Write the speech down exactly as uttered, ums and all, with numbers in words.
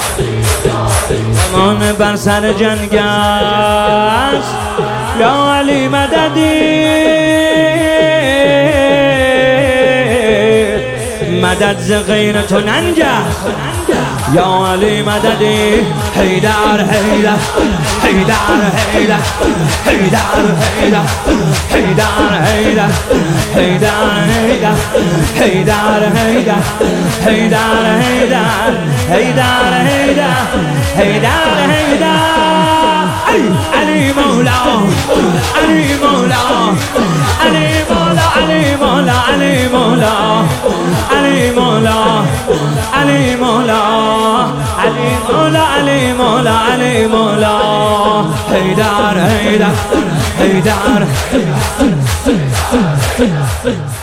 زمان بر سر جنگ است یا علی مددی مدد ز غیر تو ننگ است یا علی مددی حیدر حیدر حیدر حیدر حیدر حیدر حیدر حیدر حیدر حیدر حیدر حیدر حیدر حیدر حیدر حیدر حیدر حیدر علی مولا علی مولا علی مولا علی مولا علی مولا علی مولا علی مولا علی مولا علی مولا علی مولا حیدر حیدر حیدر